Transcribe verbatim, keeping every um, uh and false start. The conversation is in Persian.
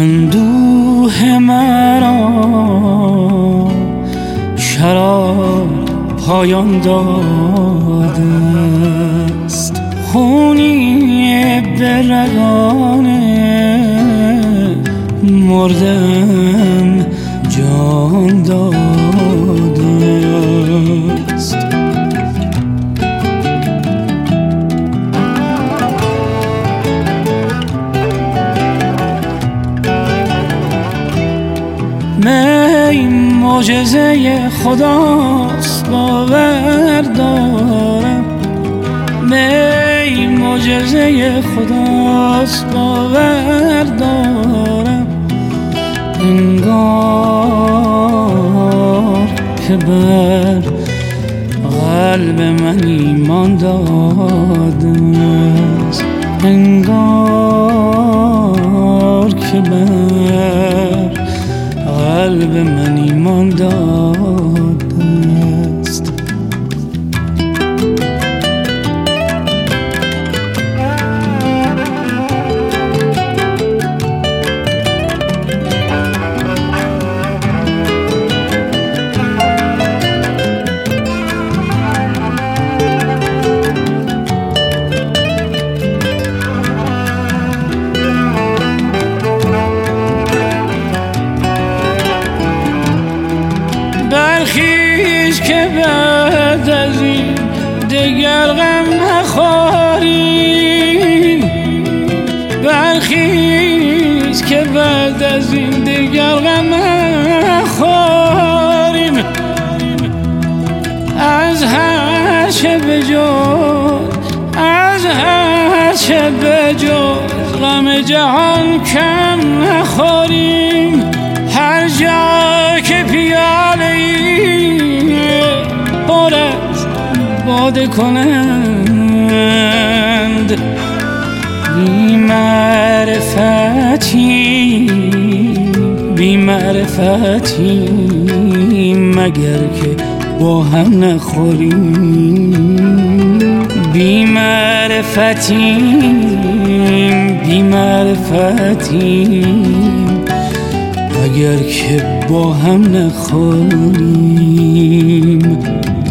اندوه مرا شراب پایان داده است، خونی به رگان مردم جان داده است. می معجزه خداست باور دارم، می معجزه خداست باور دارم، انگار که بر قلب من ایمان داده است، انگار که بر قلب من ایمان داده است. برخیز که بعد از این دگر غم نخوریم، برخیز که بعد از این دگر غم نخوریم، از هر چه بجز از هر چه بجز غم جهان کم نخوریم، هر جا که پیاله پر از باده کنند، بی معرفتی بی معرفتی مگر که با هم نخوریم، بی معرفتی بی معرفتی اگر که با هم نخوریم.